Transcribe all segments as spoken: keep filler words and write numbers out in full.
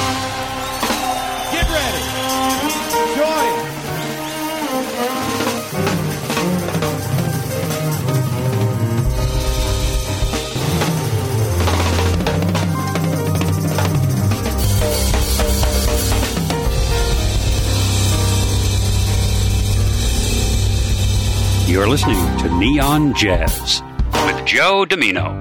Get ready. Join. You're listening to Neon Jazz with Joe Domino.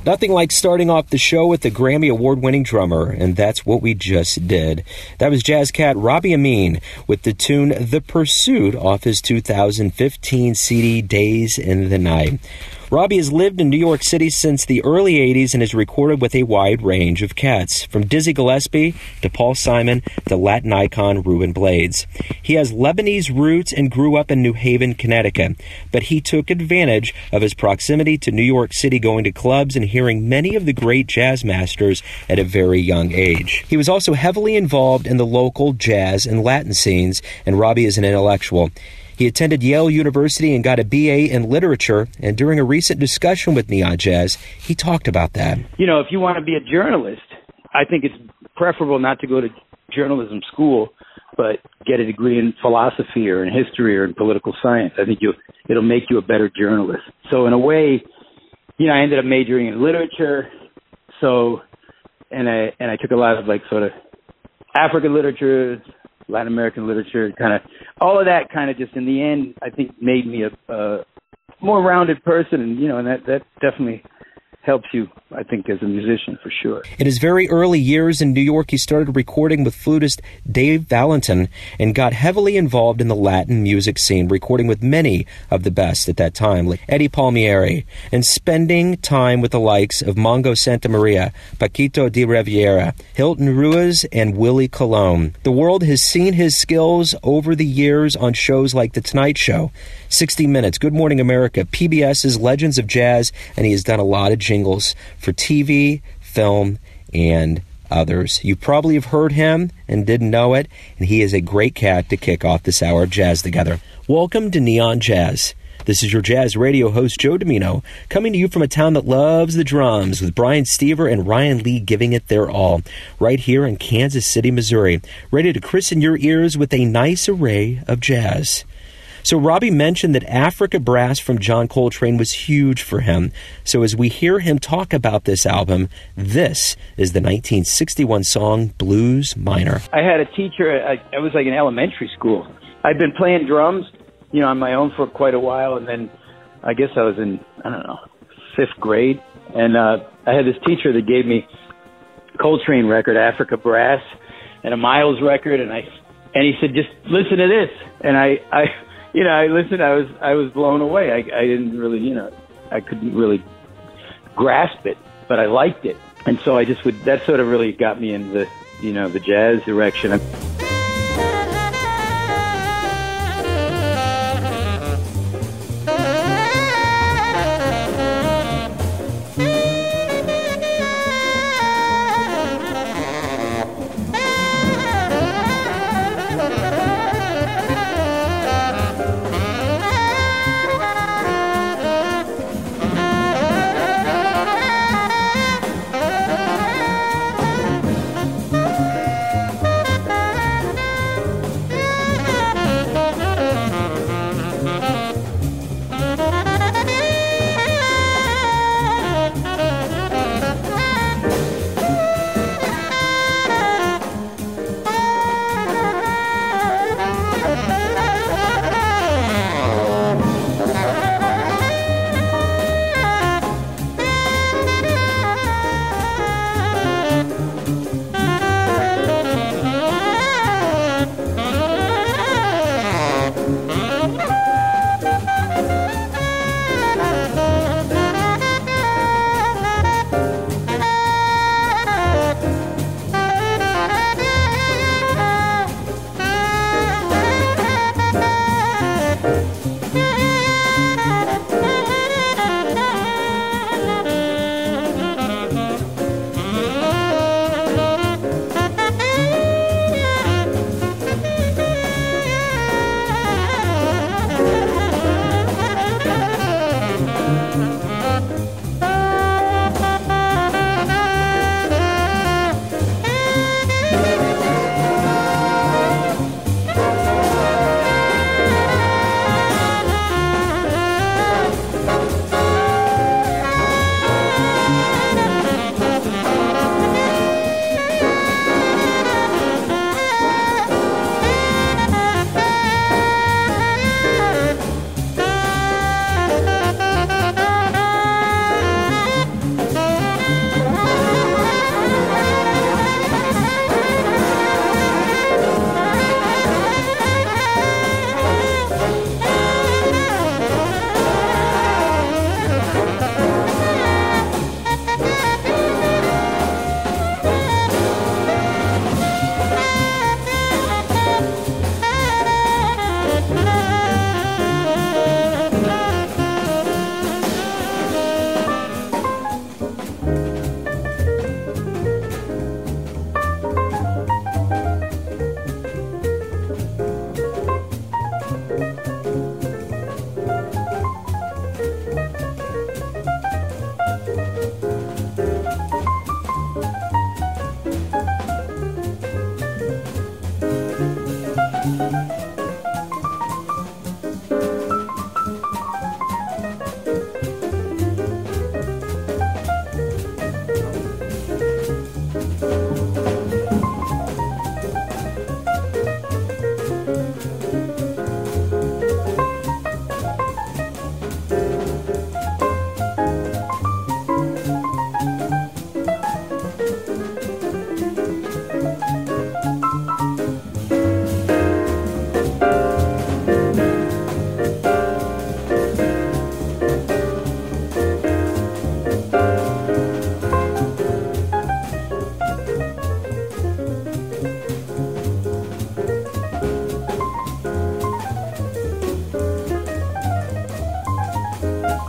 Nothing like starting off the show with the Grammy Award-winning drummer, and that's what we just did. That was jazz cat Robbie Amine with the tune The Pursuit off his two thousand fifteen C D Days in the Night. Robbie has lived in New York City since the early eighties and has recorded with a wide range of cats, from Dizzy Gillespie to Paul Simon to Latin icon Ruben Blades. He has Lebanese roots and grew up in New Haven, Connecticut, but he took advantage of his proximity to New York City, going to clubs and hearing many of the great jazz masters at a very young age. He was also heavily involved in the local jazz and Latin scenes, and Robbie is an intellectual. He attended Yale University and got a B A in literature, and during a recent discussion with Neon Jazz, he talked about that. You know, if you want to be a journalist, I think it's preferable not to go to journalism school, but get a degree in philosophy or in history or in political science. I think you it'll make you a better journalist. So in a way, you know, I ended up majoring in literature, so, and I, and I took a lot of like sort of African literature, Latin American literature, kind of all of that kind of just in the end, I think made me a, a more rounded person. And, you know, and that, that definitely helps you, I think, as a musician, for sure. In his very early years in New York, he started recording with flutist Dave Valentin and got heavily involved in the Latin music scene, recording with many of the best at that time, like Eddie Palmieri, and spending time with the likes of Mongo Santamaria, Paquito de Rivera, Hilton Ruiz, and Willie Colon. The world has seen his skills over the years on shows like The Tonight Show, sixty minutes, Good Morning America, PBS's Legends of Jazz, and he has done a lot of jingles for T V, film, and others. You probably have heard him and didn't know it, and he is a great cat to kick off this hour of jazz together. Welcome to Neon Jazz. This is your jazz radio host, Joe Domino, coming to you from a town that loves the drums, with Brian Stever and Ryan Lee giving it their all, right here in Kansas City, Missouri, ready to christen your ears with a nice array of jazz. So Robbie mentioned that Africa Brass from John Coltrane was huge for him. So as we hear him talk about this album, this is the nineteen sixty-one song Blues Minor. I had a teacher, I, I was like in elementary school. I'd been playing drums, you know, on my own for quite a while, and then I guess I was in, I don't know, fifth grade, and uh, I had this teacher that gave me Coltrane record, Africa Brass, and a Miles record, and I, and he said, just listen to this, and I, I You know, I listened, I was I was blown away. I, I didn't really, you know, I couldn't really grasp it, but I liked it. And so I just would, that sort of really got me in the, you know, the jazz direction.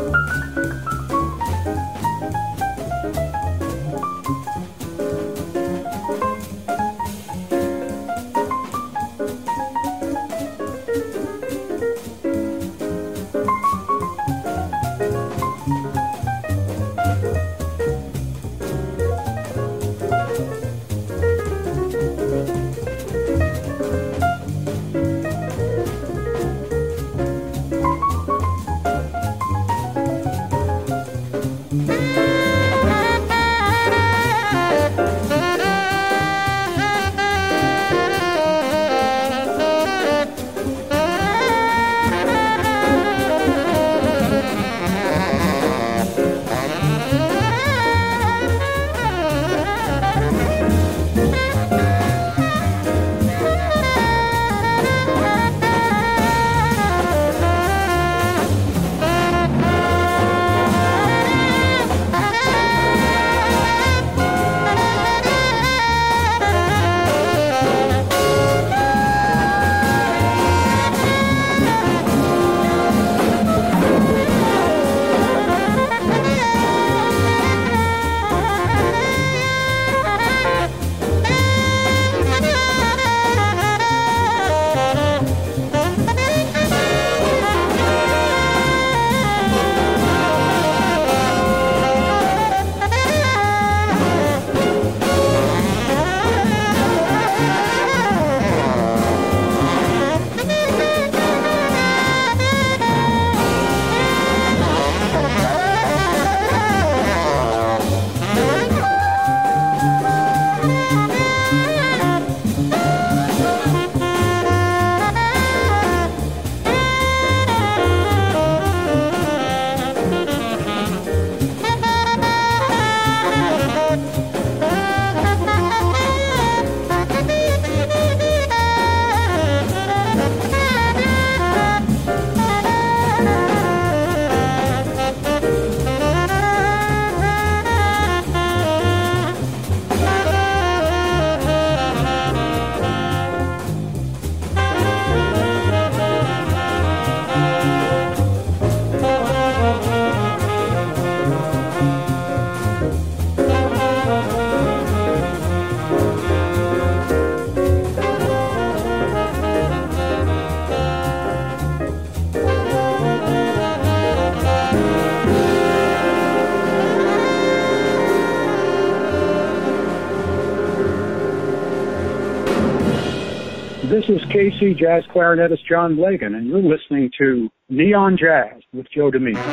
This is K C jazz clarinetist John Lagan, and you're listening to Neon Jazz with Joe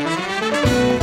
DeMeo.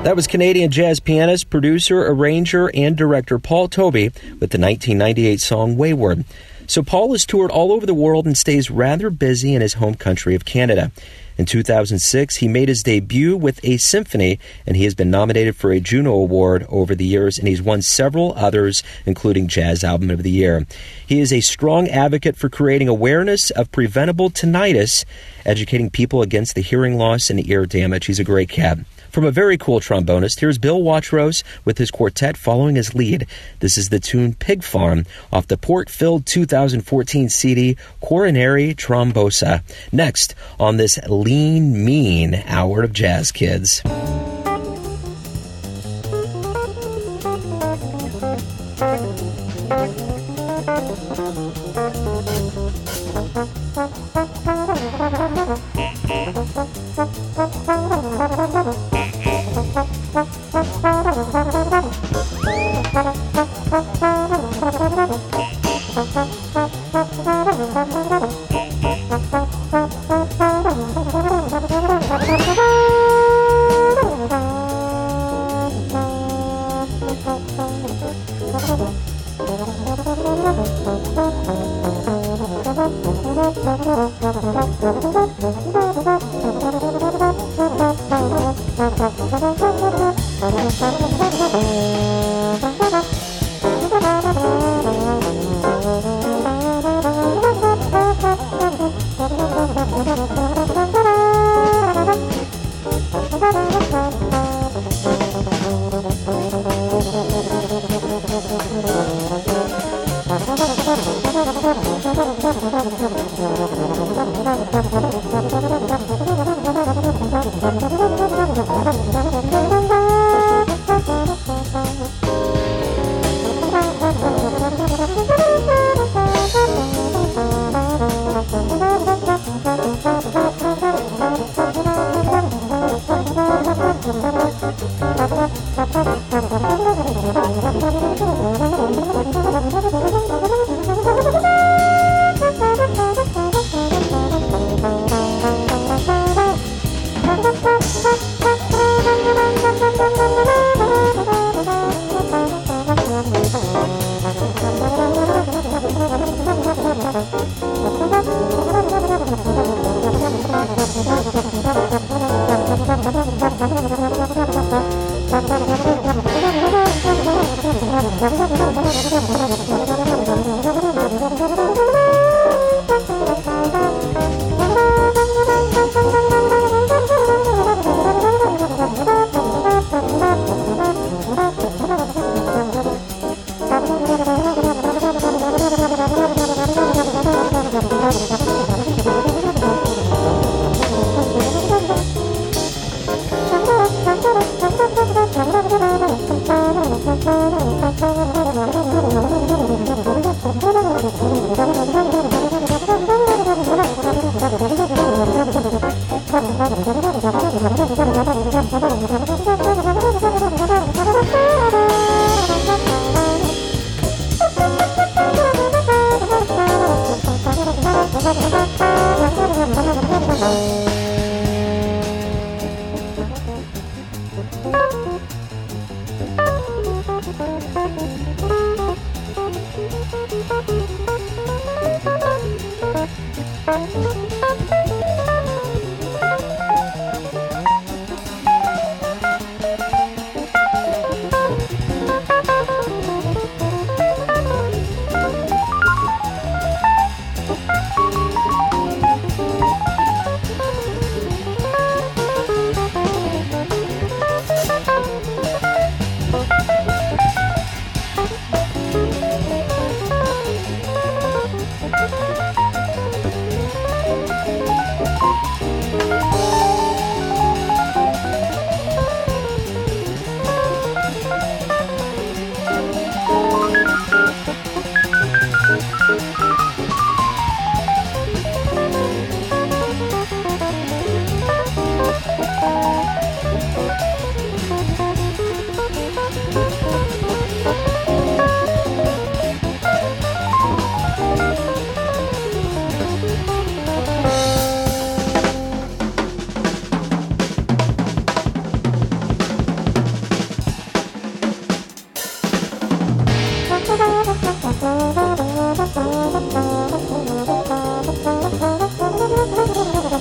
That was Canadian jazz pianist, producer, arranger, and director Paul Toby with the nineteen ninety-eight song Wayward. So Paul has toured all over the world and stays rather busy in his home country of Canada. In two thousand six, he made his debut with a symphony, and he has been nominated for a Juno Award over the years, and he's won several others, including Jazz Album of the Year. He is a strong advocate for creating awareness of preventable tinnitus, educating people against the hearing loss and ear damage. He's a great cat. From a very cool trombonist, here's Bill Watrous with his quartet following his lead. This is the tune Pig Farm off the port-filled two thousand fourteen C D Coronary Trombosa. Next on this lean, mean hour of Jazz Kids.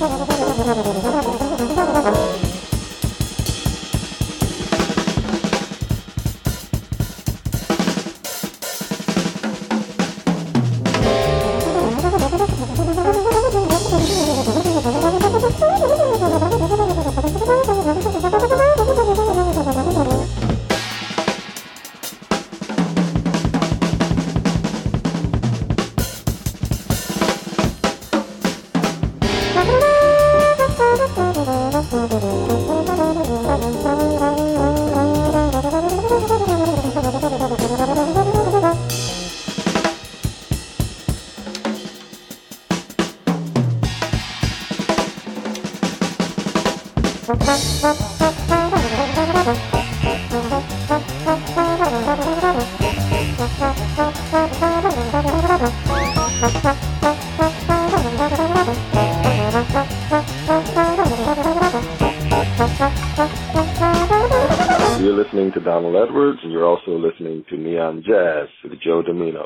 You're listening to Donald Edwards, and you're also listening to Neon Jazz with Joe Domino.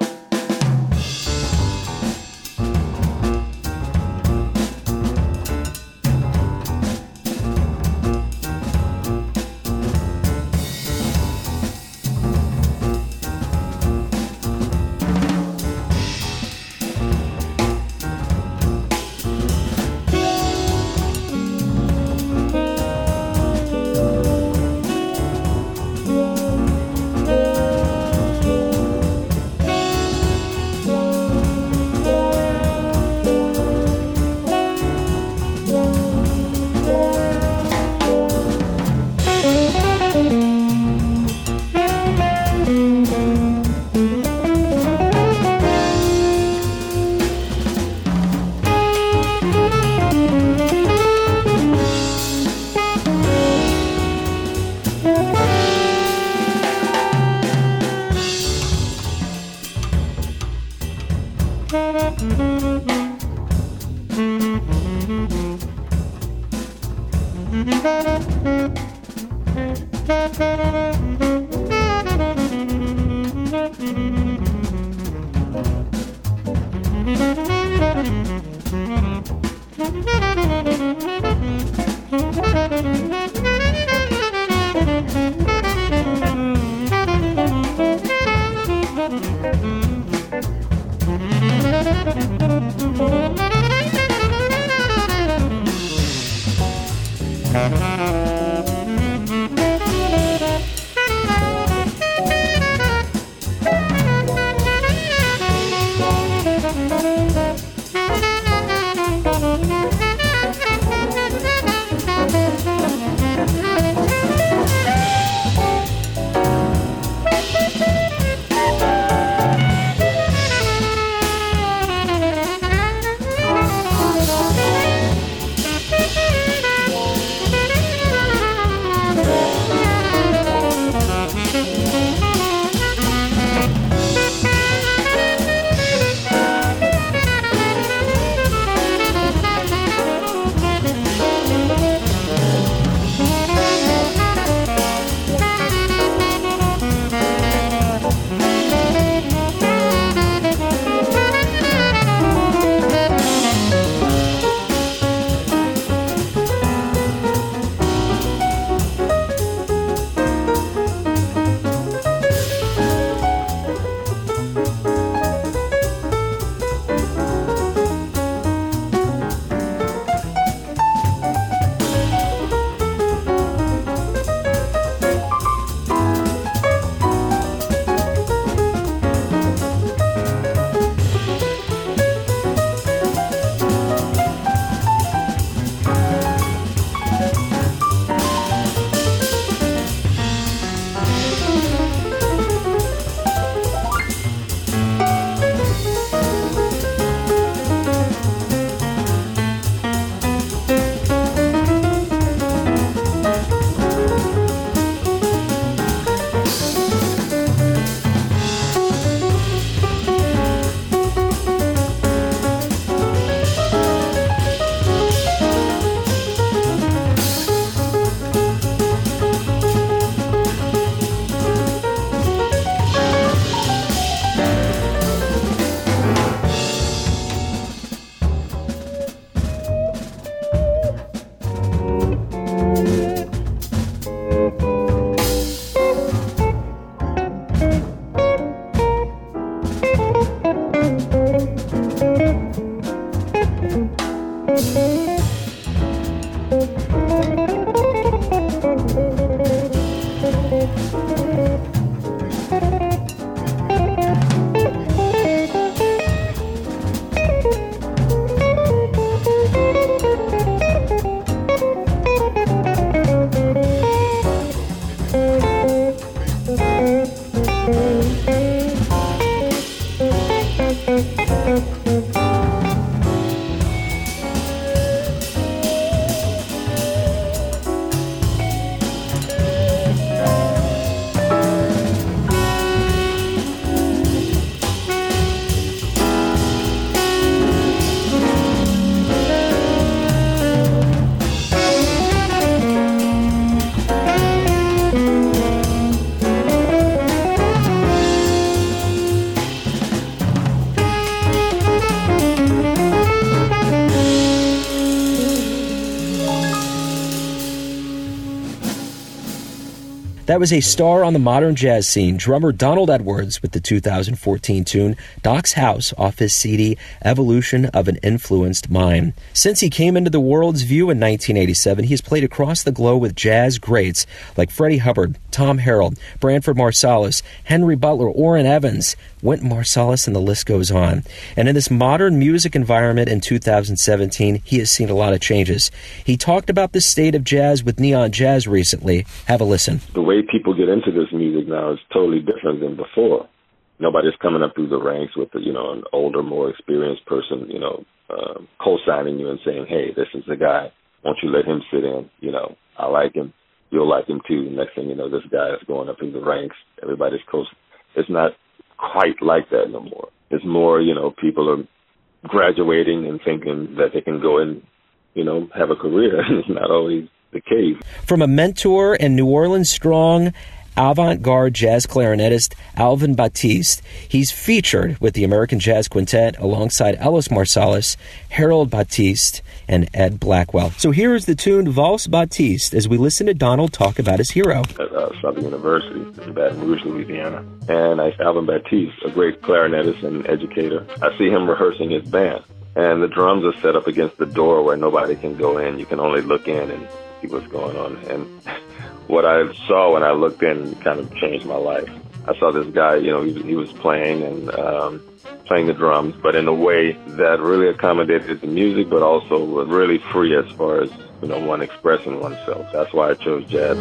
That was a star on the modern jazz scene, drummer Donald Edwards, with the two thousand fourteen tune Doc's House off his C D Evolution of an Influenced Mind. Since he came into the world's view in nineteen eighty-seven, he has played across the globe with jazz greats like Freddie Hubbard, Tom Harold, Branford Marsalis, Henry Butler, Orrin Evans, Wynton Marsalis, and the list goes on. And in this modern music environment in two thousand seventeen, he has seen a lot of changes. He talked about the state of jazz with Neon Jazz recently. Have a listen. The way people get into this music now is totally different than before. Nobody's coming up through the ranks with, you know, an older, more experienced person, you know, uh, co-signing you and saying, hey, this is the guy. Won't you let him sit in? You know, I like him. You'll like him too. Next thing you know, this guy is going up through the ranks. Everybody's co. It's not quite like that no more. It's more, you know, people are graduating and thinking that they can go and, you know, have a career. It's not always the case. From a mentor and New Orleans strong avant-garde jazz clarinetist Alvin Batiste, he's featured with the American Jazz Quintet alongside Ellis Marsalis, Harold Batiste, and Ed Blackwell. So here is the tune Valse Batiste as we listen to Donald talk about his hero. At uh, Southern University in Baton Rouge, Louisiana. And I Alvin Batiste, a great clarinetist and educator. I see him rehearsing his band. And the drums are set up against the door where nobody can go in. You can only look in and see what's going on. And what I saw when I looked in kind of changed my life. I saw this guy, you know, he, he was playing and um, playing the drums, but in a way that really accommodated the music, but also was really free as far as, you know, one expressing oneself. That's why I chose jazz.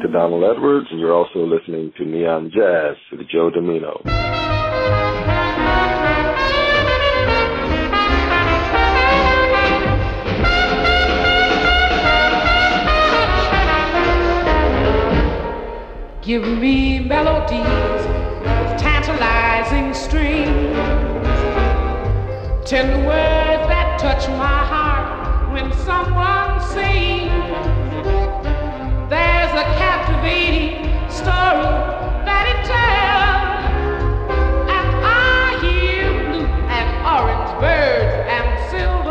Doctor Donald Edwards, and you're also listening to Neon Jazz with Joe Domino. Give me melodies with tantalizing strings, tender words that touch my heart when someone sings. There's a captivating story that it tells, and I hear blue and orange birds and silver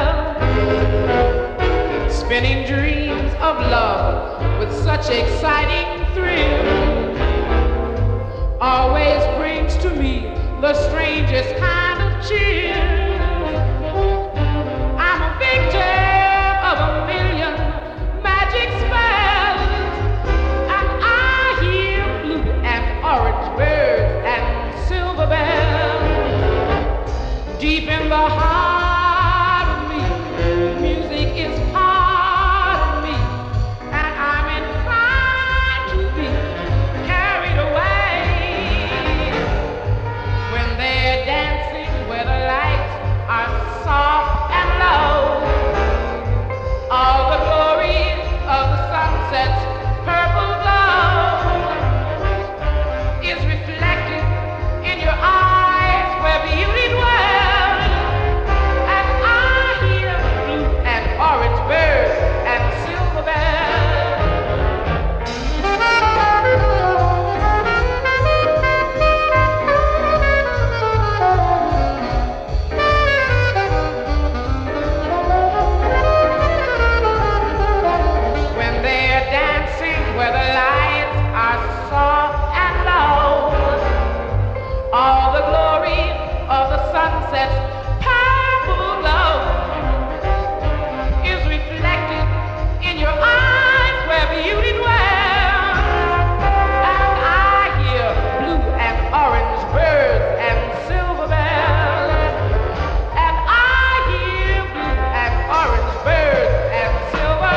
bells, spinning dreams of love with such exciting thrill. Always brings to me the strangest kind of chill. I'm a victim of a million magic spells, and I hear blue and orange birds and silver bells. Deep in the heart of me, music is part of me, and I'm inclined to be carried away when they're dancing where the lights are soft and low. All the glory of the sunset's purple glow is reflected in your eyes where beauty dwells, and I hear blue and orange birds and silver when they're dancing where the lights are soft and low. All the glory of the sunset's purple glow is reflected in your eyes where beauty dwells, and I hear blue and orange birds and silver bells, and I hear blue and orange birds and silver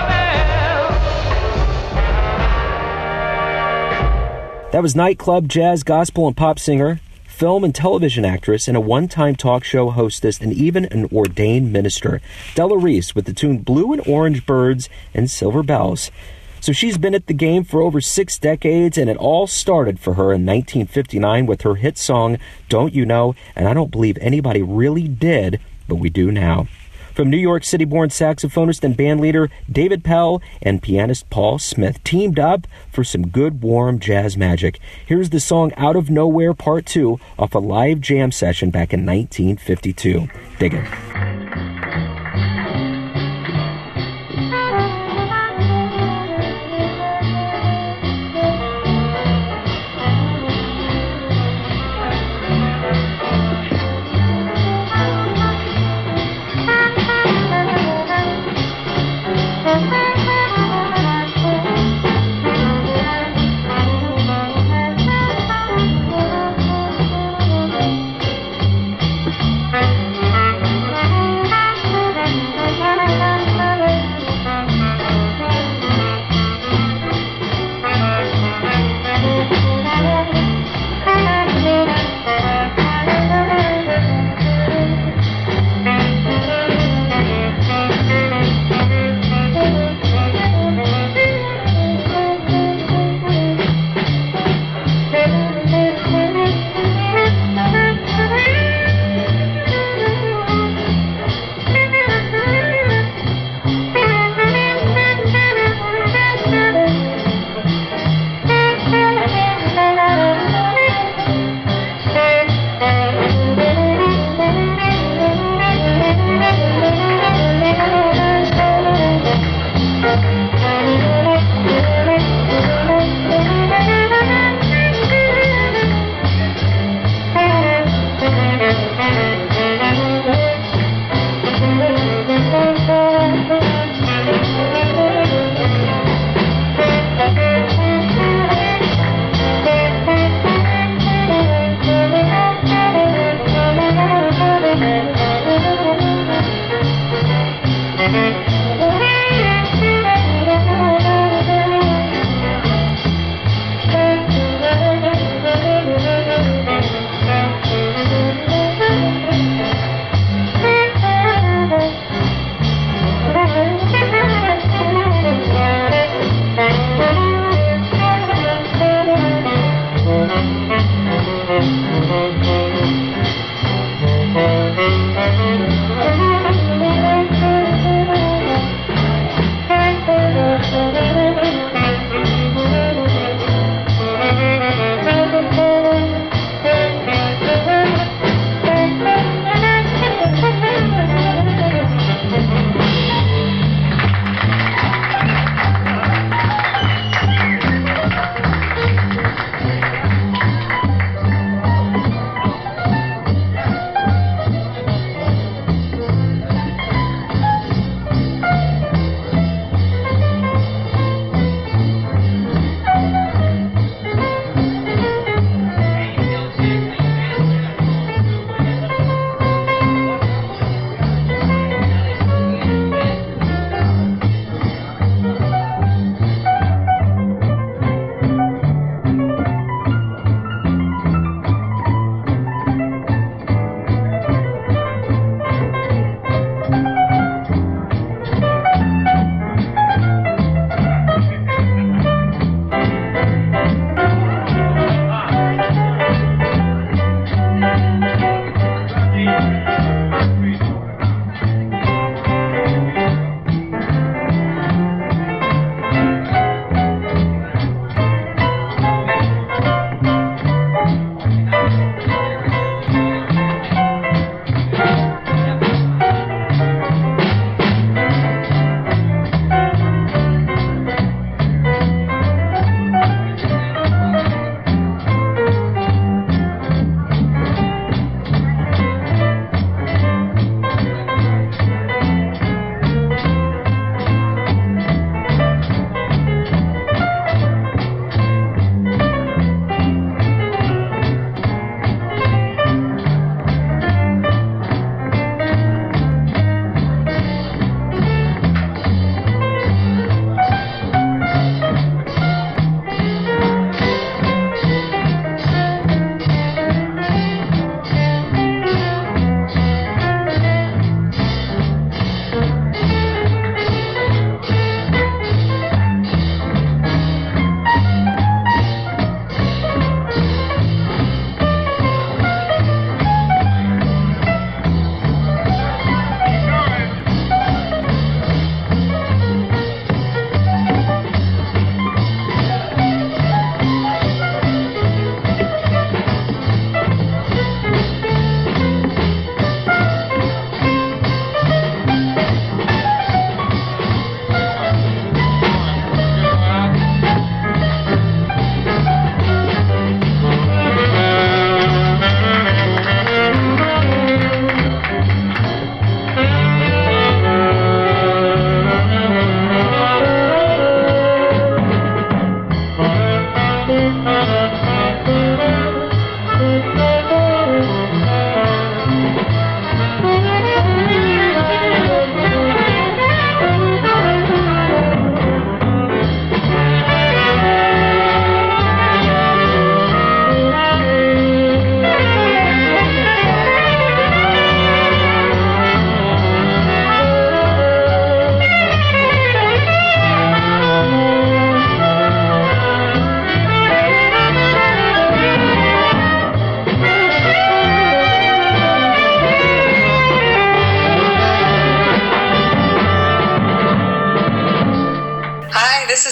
bells. That was nightclub, jazz, gospel, and pop singer, film and television actress, and a one-time talk show hostess, and even an ordained minister, Della Reese, with the tune Blue and Orange Birds and Silver Bells. So she's been at the game for over six decades, and it all started for her in nineteen fifty-nine with her hit song, Don't You Know? And I don't believe anybody really did, but we do now. From New York City-born saxophonist and bandleader David Pell and pianist Paul Smith teamed up for some good, warm jazz magic. Here's the song Out of Nowhere Part two off a live jam session back in nineteen fifty-two. Dig it. Thank you.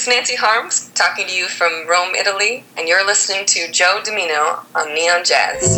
Nancy Harms, talking to you from Rome, Italy, and you're listening to Joe Domino on Neon Jazz.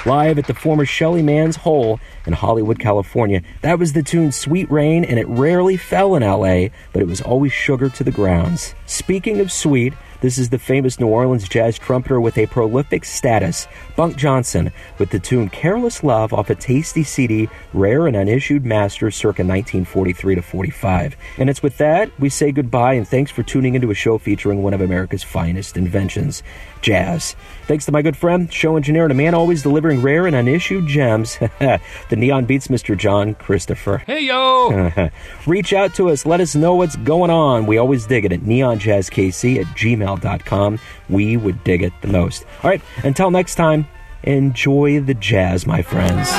live at the former Shelly Mann's Hole in Hollywood, California. That was the tune Sweet Rain, and it rarely fell in L A, but it was always sugar to the grounds. Speaking of sweet, this is the famous New Orleans jazz trumpeter with a prolific status, Bunk Johnson, with the tune Careless Love off a tasty C D, rare and unissued master circa nineteen forty-three to forty-five. And it's with that we say goodbye, and thanks for tuning into a show featuring one of America's finest inventions, jazz. Thanks to my good friend, show engineer, and a man always delivering rare and unissued gems, the Neon Beats, Mister John Christopher. Hey, yo! Reach out to us. Let us know what's going on. We always dig it at neonjazzkc at gmail dot com. We would dig it the most. All right, until next time, enjoy the jazz, my friends.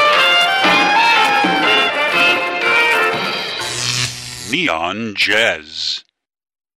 Neon Jazz.